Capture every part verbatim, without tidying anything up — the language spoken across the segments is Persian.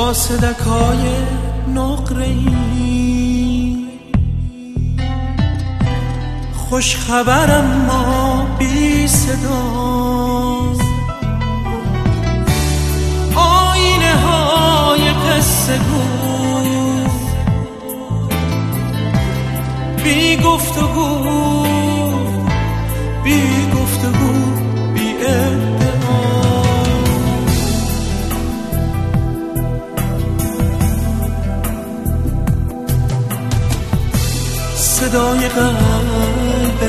صدکای نقره‌ای، خوش خبرم ما بی صداست، آینه های قصه گو بی گفتگو، بی گفتگو، بی ادعا. صدای قلب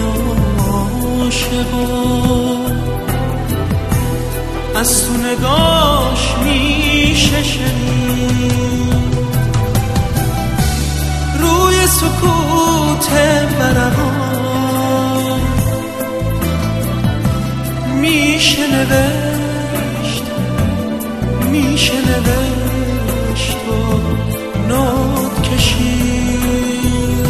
عاشقا از تو نگاش میشه شنید، روی سکوت ورقا میشه نوشت، میشه نوشت و نوت کشید.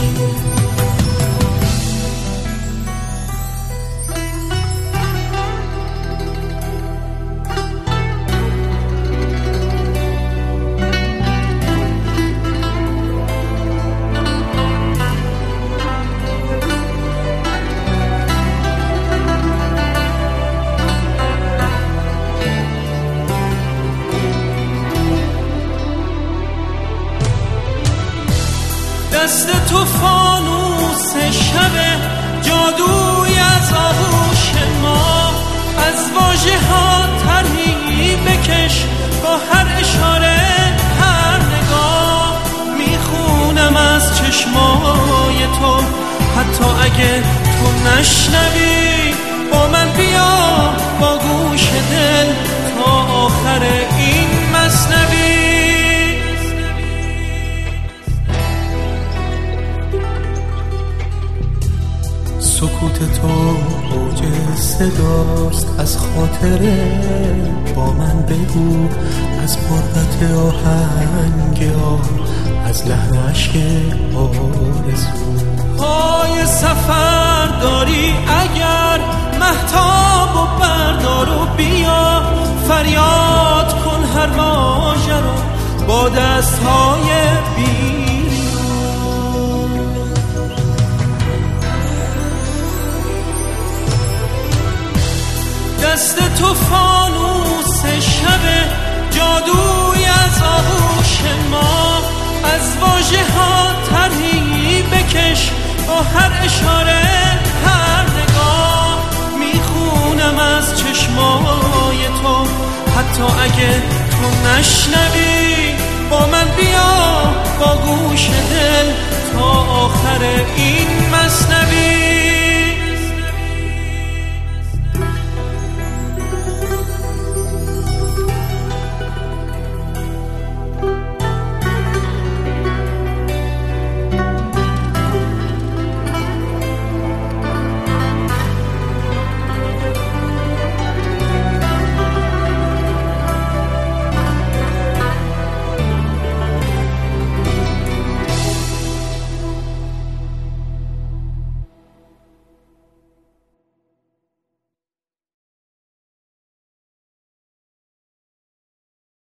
دست تو فانوس شبه، جادوی از آغوش ما، از واژه ها طرحی بکش، با هر اشاره هر نگاه میخونم از چشمای تو، حتی اگه تو نشنوی با من بیا با گوش دل تا آخر این مثنوی. سکوت تو اوج صداست، از خاطره با من بگو، از پرقت آهنگ آه، از لحن عشق آرزو. پای سفر داری اگر مهتاب و بردار و بیا، فریاد کن هر واژه رو با دستهای بی. دست تو فانوس شبه، جادوی از آغوش ما، از واژه ها طرحی بکش، با هر اشاره هر نگاه میخونم از چشمای تو، حتی اگه تو نشنوی با من بیا با گوش دل تا آخر این